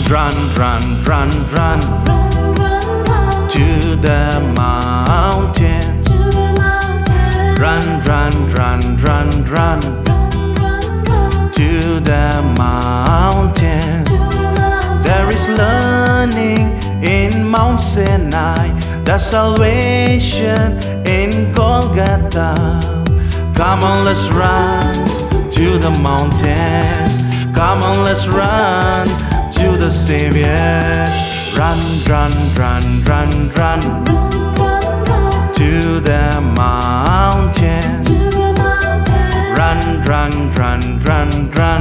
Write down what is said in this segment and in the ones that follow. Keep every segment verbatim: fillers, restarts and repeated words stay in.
run, run, run, run to the mountain. Run, run, run, run, run to the mountain. There is learning in Mount Sinai, the salvation in Golgotha. Come on, let's run to the mountain. Come on, let's run to the Savior. Run, run, run, run, run to the mountain. Run, run, run, run, run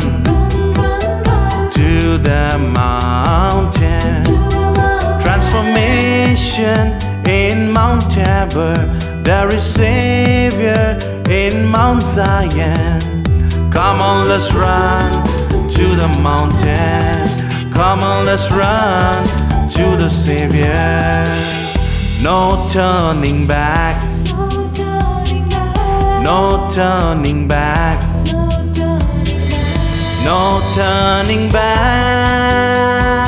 to the mountain. Transformation in Mount Tabor. There is Savior in Mount Zion. Come on, let's run to the mountain. Come on, let's run to the Savior. No turning back. No turning back. No turning back.